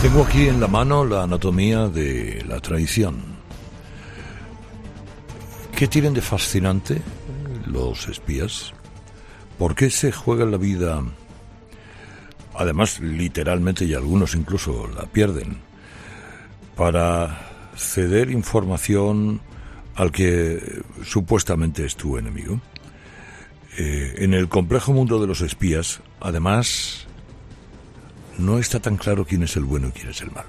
Tengo aquí en la mano la anatomía de la traición. ¿Qué tienen de fascinante los espías? ¿Por qué se juegan la vida, además literalmente, y algunos incluso la pierden, para ceder información al que supuestamente es tu enemigo? En el complejo mundo de los espías, además, no está tan claro quién es el bueno y quién es el malo.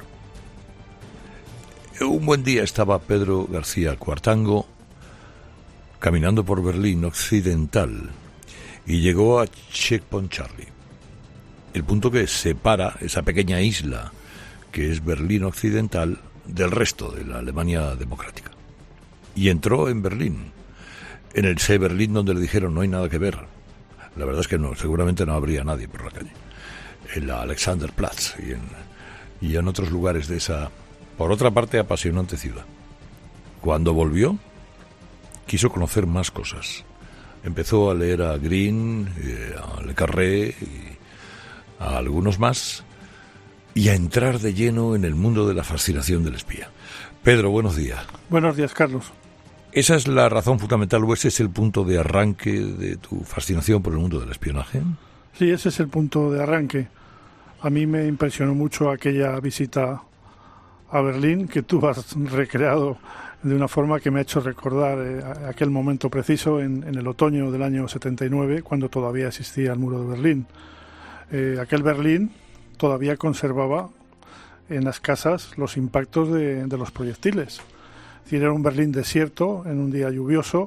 Un buen día estaba Pedro García Cuartango caminando por Berlín Occidental y llegó a Checkpoint Charlie, el punto que separa esa pequeña isla que es Berlín Occidental del resto de la Alemania democrática. Y entró en Berlín, en el Berlín donde le dijeron no hay nada que ver. La verdad es que no, seguramente no habría nadie por la calle. En la Alexanderplatz y en otros lugares de esa, por otra parte, apasionante ciudad. Cuando volvió, quiso conocer más cosas. Empezó a leer a Green, a Le Carré y a algunos más, y a entrar de lleno en el mundo de la fascinación del espía. Pedro, buenos días. Buenos días, Carlos. ¿Esa es la razón fundamental o ese es el punto de arranque de tu fascinación por el mundo del espionaje? Sí, ese es el punto de arranque. A mí me impresionó mucho aquella visita a Berlín que tú has recreado de una forma que me ha hecho recordar aquel momento preciso en el otoño del año 79, cuando todavía existía el muro de Berlín. Aquel Berlín todavía conservaba en las casas los impactos de los proyectiles. Es decir, era un Berlín desierto en un día lluvioso.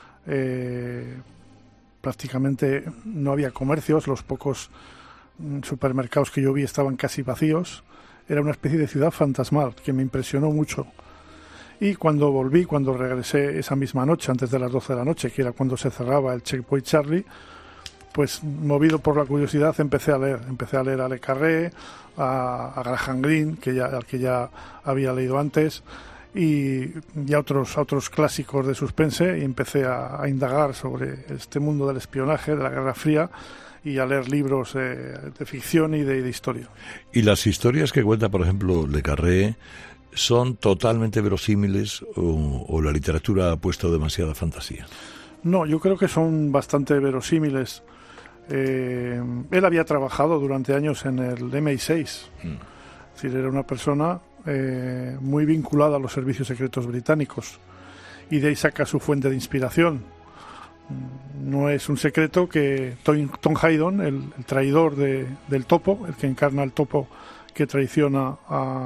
Prácticamente no había comercios, los pocos supermercados que yo vi estaban casi vacíos. Era una especie de ciudad fantasmal que me impresionó mucho. Y cuando volví, cuando regresé esa misma noche, antes de las 12 de la noche, que era cuando se cerraba el Checkpoint Charlie, pues movido por la curiosidad empecé a leer a Le Carré, a Graham Greene, al que ya había leído antes, y a otros clásicos de suspense, y empecé a indagar sobre este mundo del espionaje, de la Guerra Fría, y a leer libros de ficción y de historia. ¿Y las historias que cuenta, por ejemplo, Le Carré, son totalmente verosímiles o la literatura ha puesto demasiada fantasía? No, yo creo que son bastante verosímiles. Él había trabajado durante años en el MI6. Es decir, era una persona muy vinculada a los servicios secretos británicos, y de ahí saca su fuente de inspiración. No es un secreto que Tom Haydon, el traidor del topo, el que encarna el topo que traiciona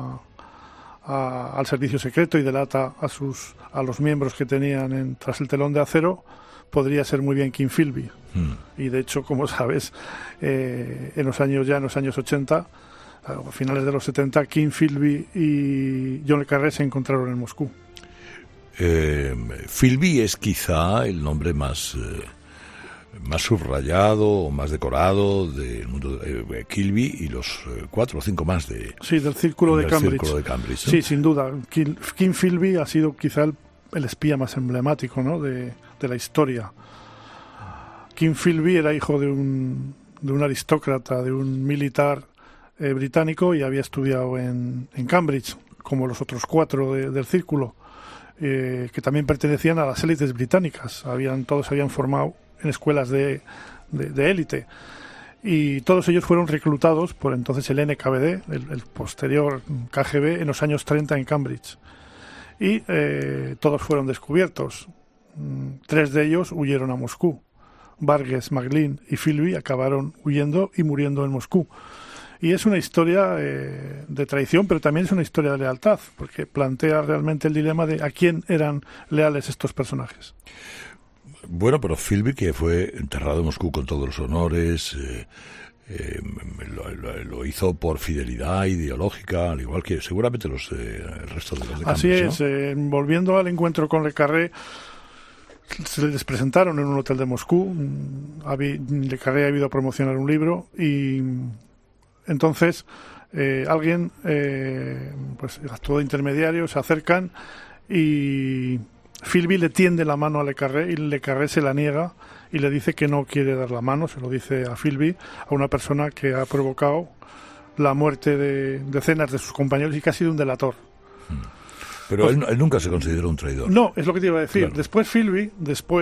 al servicio secreto y delata a los miembros que tenían tras el telón de acero, podría ser muy bien Kim Philby. Y de hecho, como sabes, en los años 80, a finales de los 70, Kim Philby y John Le Carré se encontraron en Moscú. Philby es quizá el nombre más subrayado o más decorado del mundo de Kilby y los 4 o 5 más de... Sí, del Círculo de Cambridge. ¿No? Sí, sin duda. Kim Philby ha sido quizá el espía más emblemático, ¿no?, de la historia. Kim Philby era hijo de un aristócrata, de un militar británico, y había estudiado en Cambridge, como los otros 4 del Círculo, que también pertenecían a las élites británicas. Todos se habían formado en escuelas de élite, y todos ellos fueron reclutados por entonces el NKVD, el posterior KGB, en los años 30 en Cambridge, y todos fueron descubiertos. 3 de ellos huyeron a Moscú. Vargas, Maclean y Philby acabaron huyendo y muriendo en Moscú. Y es una historia de traición, pero también es una historia de lealtad, porque plantea realmente el dilema de a quién eran leales estos personajes. Bueno, pero Philby, que fue enterrado en Moscú con todos los honores, lo hizo por fidelidad ideológica, al igual que seguramente el resto de los de Cambridge. Así es, ¿no? Volviendo al encuentro con Le Carré, se les presentaron en un hotel de Moscú. Le Carré ha ido a promocionar un libro, y entonces alguien pues actuó de intermediario, se acercan, y Philby le tiende la mano a Le Carré, y Le Carré se la niega y le dice que no quiere dar la mano. Se lo dice a Philby, a una persona que ha provocado la muerte de decenas de sus compañeros y que ha sido un delator. Pero pues, él nunca se consideró un traidor. No, es lo que te iba a decir. Claro. Después Philby,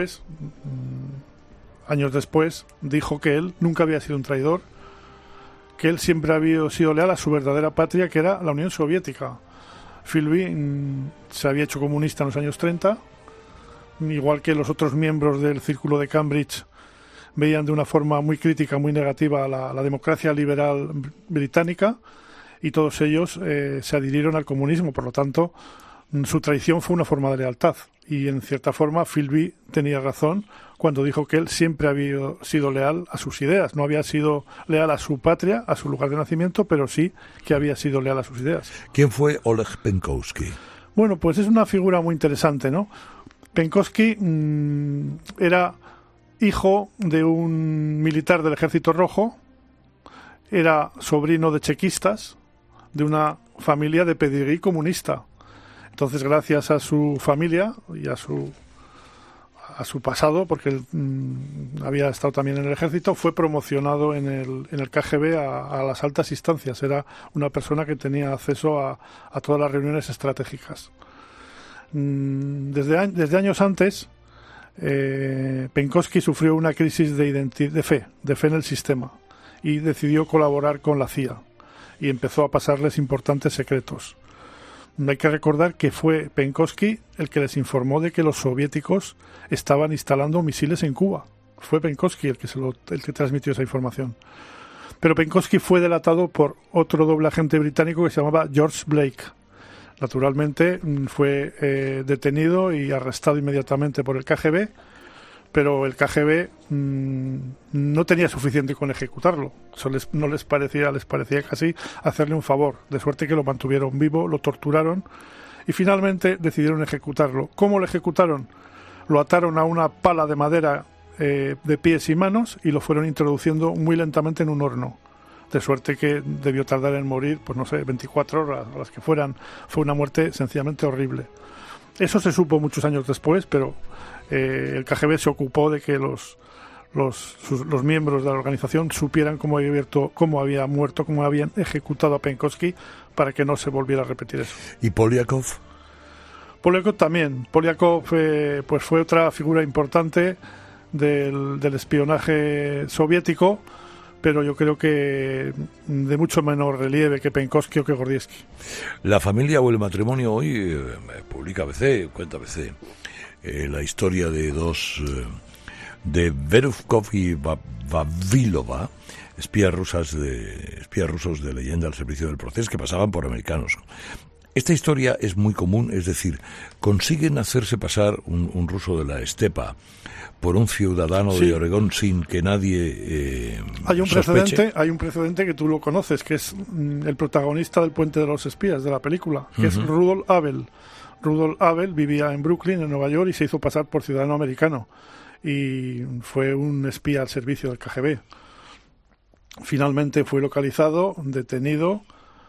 años después, dijo que él nunca había sido un traidor, que él siempre había sido leal a su verdadera patria, que era la Unión Soviética. Philby se había hecho comunista en los años 30, igual que los otros miembros del Círculo de Cambridge veían de una forma muy crítica, muy negativa a la democracia liberal británica, y todos ellos se adhirieron al comunismo. Por lo tanto, su traición fue una forma de lealtad, y en cierta forma Philby tenía razón cuando dijo que él siempre había sido leal a sus ideas. No había sido leal a su patria, a su lugar de nacimiento, pero sí que había sido leal a sus ideas. ¿Quién fue Oleg Penkovsky? Bueno, pues es una figura muy interesante, ¿no? Penkovsky era hijo de un militar del Ejército Rojo, era sobrino de chequistas, de una familia de pedigrí comunista. Entonces, gracias a su familia y a su pasado, porque él había estado también en el ejército, fue promocionado en el KGB a las altas instancias. Era una persona que tenía acceso a todas las reuniones estratégicas. Desde años antes, Penkovsky sufrió una crisis de fe en el sistema, y decidió colaborar con la CIA y empezó a pasarles importantes secretos. Hay que recordar que fue Penkovsky el que les informó de que los soviéticos estaban instalando misiles en Cuba. Fue Penkovsky el que transmitió esa información. Pero Penkovsky fue delatado por otro doble agente británico que se llamaba George Blake. Naturalmente fue detenido y arrestado inmediatamente por el KGB, pero el KGB no tenía suficiente con ejecutarlo. Eso les parecía casi hacerle un favor, de suerte que lo mantuvieron vivo, lo torturaron y finalmente decidieron ejecutarlo. ¿Cómo lo ejecutaron? Lo ataron a una pala de madera de pies y manos y lo fueron introduciendo muy lentamente en un horno, de suerte que debió tardar en morir, 24 horas o las que fueran. Fue una muerte sencillamente horrible. Eso se supo muchos años después, pero el KGB se ocupó de que los miembros de la organización supieran cómo había muerto, cómo habían ejecutado a Penkovsky, para que no se volviera a repetir eso. ¿Y Polyakov? Polyakov también. Polyakov pues fue otra figura importante del espionaje soviético, pero yo creo que de mucho menor relieve que Penkovsky o que Gordievsky. La familia o el matrimonio hoy publica ABC, cuenta ABC, la historia de dos, de Verukov y Vavilova, espías rusos de leyenda al servicio del proceso, que pasaban por americanos. Esta historia es muy común, es decir, consiguen hacerse pasar un ruso de la estepa por un ciudadano de Oregón sin que nadie sospeche. Hay un precedente que tú lo conoces, que es el protagonista del Puente de los Espías, de la película, que es Rudolf Abel. Rudolf Abel vivía en Brooklyn, en Nueva York, y se hizo pasar por ciudadano americano. Y fue un espía al servicio del KGB. Finalmente fue localizado, detenido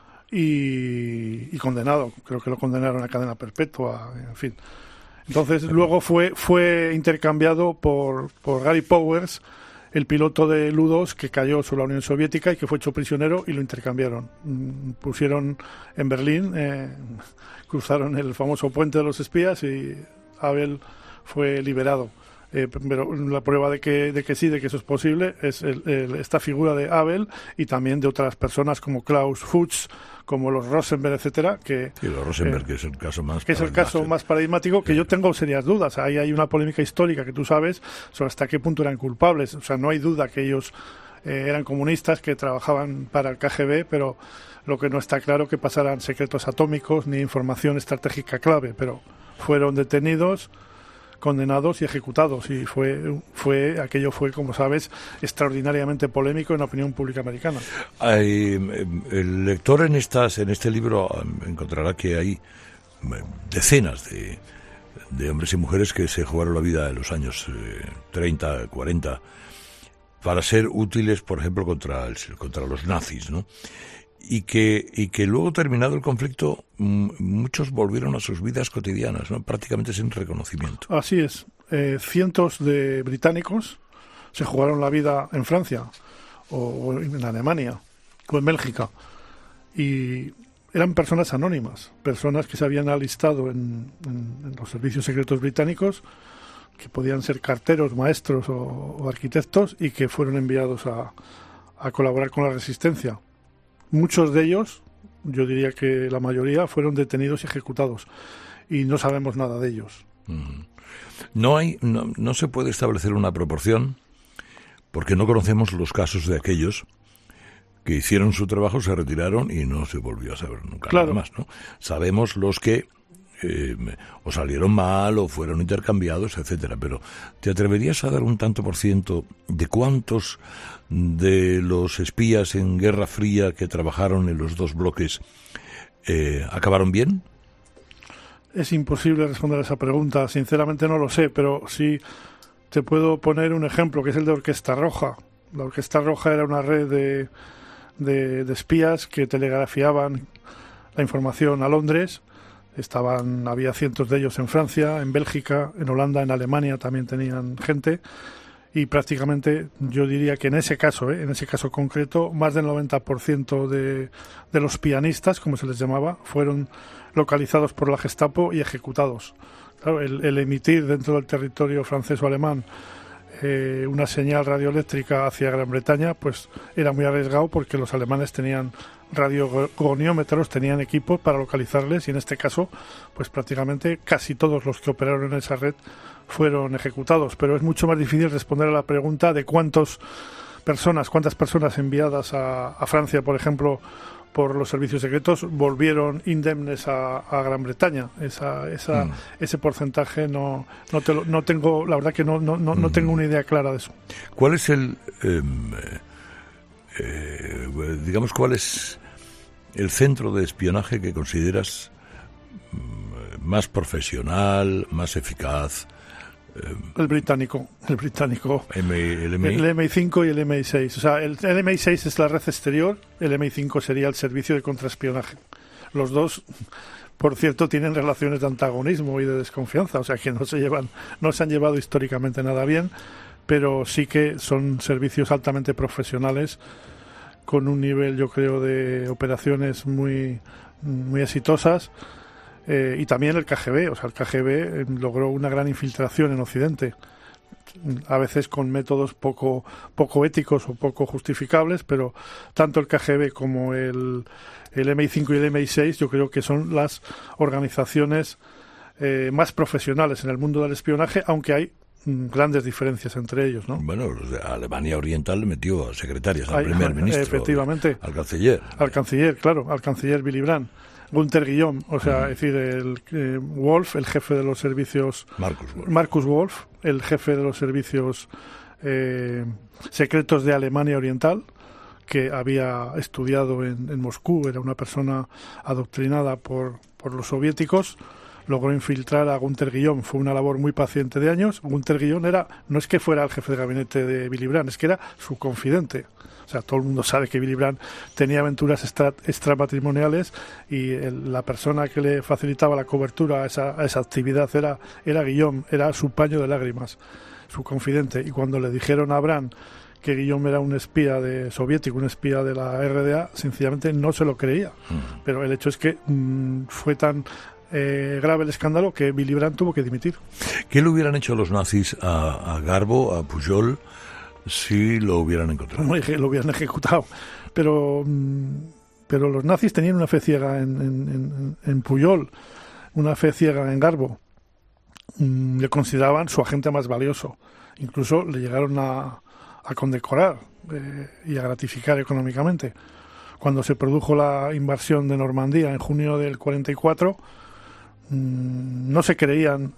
y condenado. Creo que lo condenaron a cadena perpetua, en fin. Entonces luego fue intercambiado por Gary Powers, el piloto de Lu-2 que cayó sobre la Unión Soviética y que fue hecho prisionero, y lo intercambiaron. Pusieron en Berlín, cruzaron el famoso Puente de los Espías y Abel fue liberado. Pero la prueba de que eso es posible es esta figura de Abel, y también de otras personas como Klaus Fuchs, como los Rosenberg, etcétera, que los Rosenberg, que es el caso más paradigmático, que yo tengo serias dudas. Ahí hay una polémica histórica que tú sabes sobre hasta qué punto eran culpables. O sea, no hay duda que ellos eran comunistas, que trabajaban para el KGB, pero lo que no está claro que pasaran secretos atómicos ni información estratégica clave. Pero fueron detenidos, condenados y ejecutados, y aquello fue, como sabes, extraordinariamente polémico en la opinión pública americana. El lector en este libro encontrará que hay decenas de hombres y mujeres que se jugaron la vida en los años 30, 40 para ser útiles, por ejemplo, contra los nazis, ¿no? Y que luego, terminado el conflicto, muchos volvieron a sus vidas cotidianas, ¿no? Prácticamente sin reconocimiento. Así es. Cientos de británicos se jugaron la vida en Francia, o en Alemania, o en Bélgica, y eran personas anónimas, personas que se habían alistado en los servicios secretos británicos, que podían ser carteros, maestros o arquitectos, y que fueron enviados a colaborar con la resistencia. Muchos de ellos, yo diría que la mayoría, fueron detenidos y ejecutados, y no sabemos nada de ellos. No se puede establecer una proporción, porque no conocemos los casos de aquellos que hicieron su trabajo, se retiraron y no se volvió a saber nunca nada más, ¿no? Sabemos los que o salieron mal o fueron intercambiados, etcétera, pero ¿te atreverías a dar un tanto por ciento de cuántos de los espías en Guerra Fría que trabajaron en los dos bloques acabaron bien? Es imposible responder a esa pregunta, sinceramente no lo sé, pero sí te puedo poner un ejemplo, que es el de Orquesta Roja. La Orquesta Roja era una red de espías que telegrafiaban la información a Londres. Había cientos de ellos en Francia, en Bélgica, en Holanda, en Alemania también tenían gente, y prácticamente yo diría que en ese caso concreto, más del 90% de los pianistas, como se les llamaba, fueron localizados por la Gestapo y ejecutados. Claro, el emitir dentro del territorio francés o alemán una señal radioeléctrica hacia Gran Bretaña, pues era muy arriesgado, porque los alemanes tenían radiogoniómetros, tenían equipos para localizarles, y en este caso, pues prácticamente casi todos los que operaron en esa red fueron ejecutados. Pero es mucho más difícil responder a la pregunta de cuántas personas enviadas a Francia, por ejemplo, por los servicios secretos, volvieron indemnes a Gran Bretaña. Ese porcentaje no tengo, la verdad que no tengo una idea clara de eso. ¿Cuál es cuál es el centro de espionaje que consideras más profesional, más eficaz? El británico. ¿El MI? El MI5 y el MI6. O sea, el MI6 es la red exterior, el MI5 sería el servicio de contraespionaje. Los dos, por cierto, tienen relaciones de antagonismo y de desconfianza, o sea que no se han llevado históricamente nada bien, pero sí que son servicios altamente profesionales, con un nivel, yo creo, de operaciones muy, muy exitosas. Y también el KGB, o sea, el KGB logró una gran infiltración en Occidente, a veces con métodos poco éticos o poco justificables, pero tanto el KGB como el MI5 y el MI6 yo creo que son las organizaciones más profesionales en el mundo del espionaje, aunque hay grandes diferencias entre ellos, ¿no? Bueno, Alemania Oriental metió a secretarias al primer ministro, efectivamente, al canciller. Al canciller Willy Brandt. Gunther Guillaume, o sea, es decir, el Wolf, el jefe de los servicios... Markus Wolf, el jefe de los servicios secretos de Alemania Oriental, que había estudiado en Moscú, era una persona adoctrinada por los soviéticos, logró infiltrar a Gunther Guillaume. Fue una labor muy paciente de años. Gunther Guillaume no es que fuera el jefe de gabinete de Willy Brandt, es que era su confidente. O sea, todo el mundo sabe que Willy Brandt tenía aventuras extramatrimoniales, y la persona que le facilitaba la cobertura a esa actividad era Guillaume, era su paño de lágrimas, su confidente. Y cuando le dijeron a Brandt que Guillaume era un espía soviético, un espía de la RDA, sencillamente no se lo creía. Pero el hecho es que fue tan grave el escándalo que Willy Brandt tuvo que dimitir. ¿Qué le hubieran hecho los nazis a Garbo, a Pujol, si lo hubieran encontrado? Lo hubieran ejecutado, pero los nazis tenían una fe ciega en Pujol, una fe ciega en Garbo. Le consideraban su agente más valioso, incluso le llegaron a condecorar y a gratificar económicamente. Cuando se produjo la invasión de Normandía en junio del 44, no se creían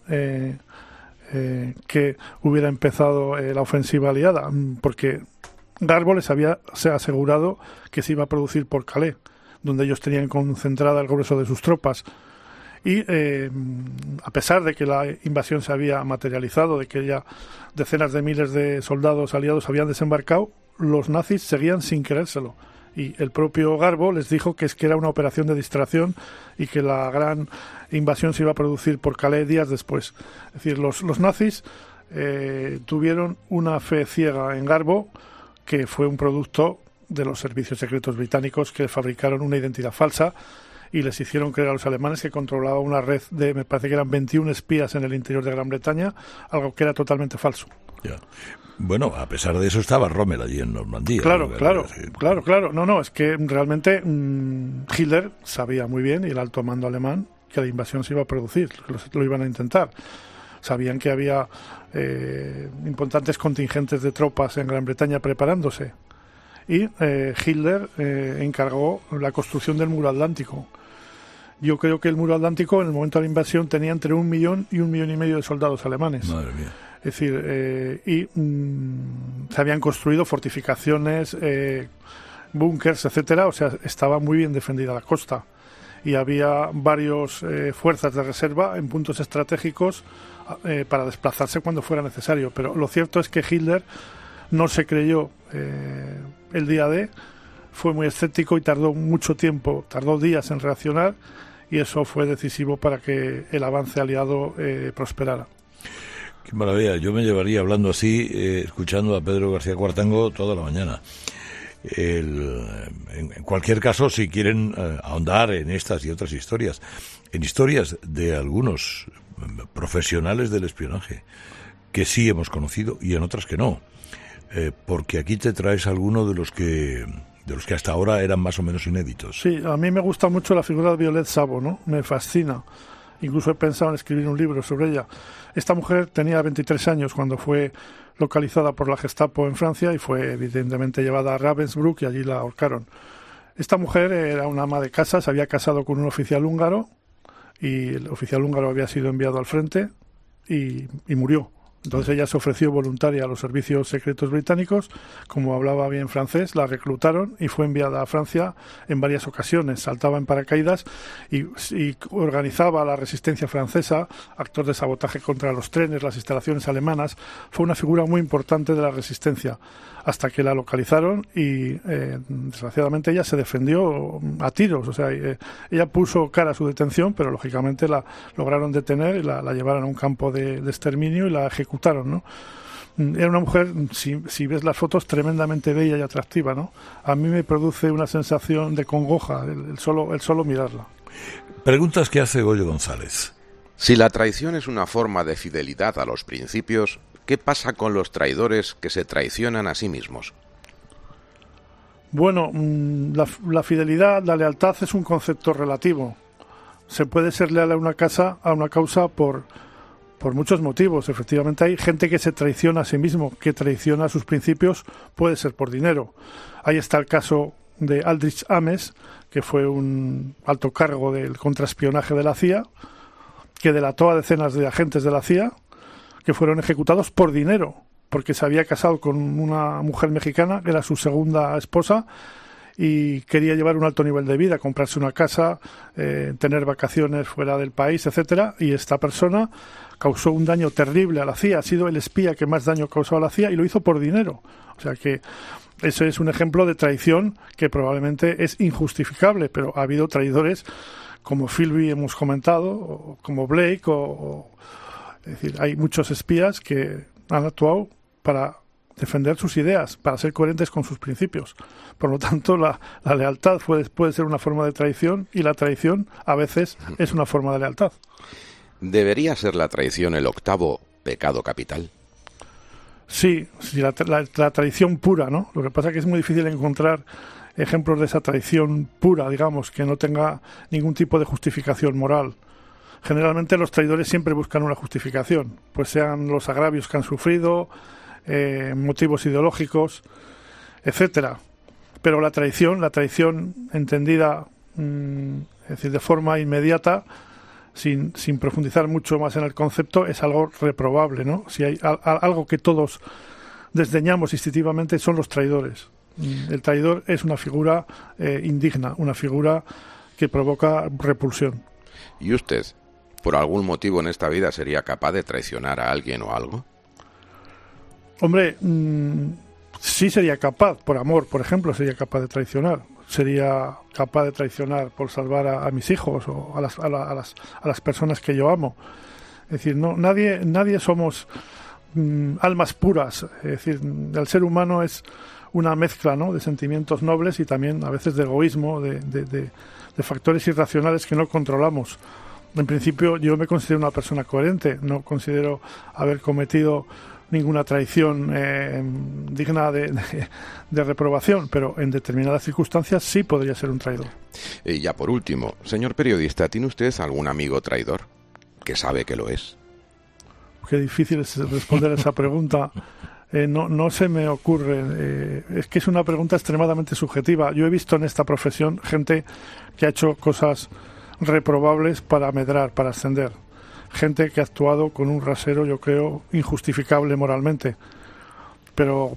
que hubiera empezado la ofensiva aliada, porque Garbo les había asegurado que se iba a producir por Calais, donde ellos tenían concentrada el grueso de sus tropas. Y a pesar de que la invasión se había materializado, de que ya decenas de miles de soldados aliados habían desembarcado, los nazis seguían sin creérselo. Y el propio Garbo les dijo que era una operación de distracción y que la gran invasión se iba a producir por Calais días después. Es decir, los nazis tuvieron una fe ciega en Garbo, que fue un producto de los servicios secretos británicos, que fabricaron una identidad falsa y les hicieron creer a los alemanes que controlaba una red de, me parece que eran 21 espías en el interior de Gran Bretaña, algo que era totalmente falso. Ya. Bueno, a pesar de eso estaba Rommel allí en Normandía. Claro, ¿no? claro. No, es que realmente Hitler sabía muy bien, y el alto mando alemán, que la invasión se iba a producir, lo iban a intentar. Sabían que había importantes contingentes de tropas en Gran Bretaña preparándose. Y Hitler encargó la construcción del muro atlántico. Yo creo que el muro atlántico, en el momento de la invasión, tenía entre 1 millón y 1,5 millones de soldados alemanes. Madre mía. Es decir, se habían construido fortificaciones, búnkers, etcétera. O sea, estaba muy bien defendida la costa. Y había varias fuerzas de reserva en puntos estratégicos para desplazarse cuando fuera necesario. Pero lo cierto es que Hitler no se creyó el día D, fue muy escéptico y tardó mucho tiempo, tardó días en reaccionar, y eso fue decisivo para que el avance aliado prosperara. Qué maravilla, yo me llevaría hablando así, escuchando a Pedro García Cuartango toda la mañana. En cualquier caso, si quieren ahondar en estas y otras historias, en historias de algunos profesionales del espionaje que sí hemos conocido y en otras que no, porque aquí te traes alguno de los que hasta ahora eran más o menos inéditos. Sí, a mí me gusta mucho la figura de Violet Savo, ¿no? Me fascina. Incluso he pensado en escribir un libro sobre ella. Esta mujer tenía 23 años cuando fue localizada por la Gestapo en Francia y fue evidentemente llevada a Ravensbrück y allí la ahorcaron. Esta mujer era una ama de casa, se había casado con un oficial húngaro y el oficial húngaro había sido enviado al frente y murió. Entonces ella se ofreció voluntaria a los servicios secretos británicos. Como hablaba bien francés, la reclutaron y fue enviada a Francia en varias ocasiones. Saltaba en paracaídas y organizaba la resistencia francesa, actos de sabotaje contra los trenes, las instalaciones alemanas. Fue una figura muy importante de la resistencia hasta que la localizaron y desgraciadamente ella se defendió a tiros. O sea, ella puso cara a su detención, pero lógicamente la lograron detener y la llevaron a un campo de exterminio y la ejecutaron, ¿no? Era una mujer, si ves las fotos, tremendamente bella y atractiva, ¿no? A mí me produce una sensación de congoja el solo mirarla. Preguntas que hace Goyo González. Si la traición es una forma de fidelidad a los principios, ¿qué pasa con los traidores que se traicionan a sí mismos? Bueno, la fidelidad, la lealtad es un concepto relativo. Se puede ser leal a una causa por muchos motivos. Efectivamente, hay gente que se traiciona a sí mismo, que traiciona sus principios, puede ser por dinero. Ahí está el caso de Aldrich Ames, que fue un alto cargo del contraespionaje de la CIA, que delató a decenas de agentes de la CIA, que fueron ejecutados por dinero, porque se había casado con una mujer mexicana, que era su segunda esposa, y quería llevar un alto nivel de vida, comprarse una casa, tener vacaciones fuera del país, etcétera, y esta persona causó un daño terrible a la CIA, ha sido el espía que más daño causó a la CIA y lo hizo por dinero. O sea que ese es un ejemplo de traición que probablemente es injustificable, pero ha habido traidores como Philby hemos comentado, o como Blake, es decir, hay muchos espías que han actuado para defender sus ideas, para ser coherentes con sus principios. Por lo tanto, la lealtad puede ser una forma de traición y la traición a veces es una forma de lealtad. ¿Debería ser la traición el octavo pecado capital? Sí, la traición pura, ¿no? Lo que pasa es que es muy difícil encontrar ejemplos de esa traición pura, digamos, que no tenga ningún tipo de justificación moral. Generalmente los traidores siempre buscan una justificación, pues sean los agravios que han sufrido, motivos ideológicos, etcétera. Pero la traición entendida, es decir, de forma inmediata, sin profundizar mucho más en el concepto, es algo reprobable, ¿no? Si hay algo que todos desdeñamos instintivamente son los traidores. El traidor es una figura indigna, una figura que provoca repulsión. ¿Y usted, por algún motivo en esta vida, sería capaz de traicionar a alguien o algo? Hombre, sí sería capaz, por amor, por ejemplo, sería capaz de traicionar. Sería capaz de traicionar por salvar a mis hijos o a las personas que yo amo. Es decir, no, nadie somos almas puras. Es decir, el ser humano es una mezcla, ¿no?, de sentimientos nobles y también a veces de egoísmo, de factores irracionales que no controlamos. En principio yo me considero una persona coherente, no considero haber cometido ninguna traición digna de reprobación, pero en determinadas circunstancias sí podría ser un traidor. Y ya por último, señor periodista, ¿tiene usted algún amigo traidor que sabe que lo es? Qué difícil es responder esa pregunta. No se me ocurre. Es que es una pregunta extremadamente subjetiva. Yo he visto en esta profesión gente que ha hecho cosas reprobables para medrar, para ascender. Gente que ha actuado con un rasero, yo creo, injustificable moralmente. Pero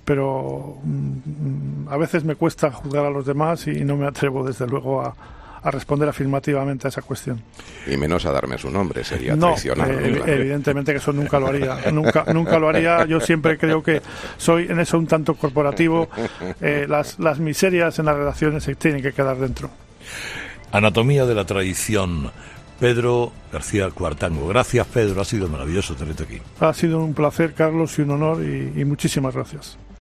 a veces me cuesta juzgar a los demás y no me atrevo, desde luego, a responder afirmativamente a esa cuestión. Y menos a darme su nombre, sería traicionarlo. Claro. Evidentemente que eso nunca lo haría. Nunca lo haría. Yo siempre creo que soy en eso un tanto corporativo. Las miserias en las relaciones se tienen que quedar dentro. Anatomía de la traición. Pedro García Cuartango. Gracias, Pedro. Ha sido maravilloso tenerte aquí. Ha sido un placer, Carlos, y un honor, y muchísimas gracias.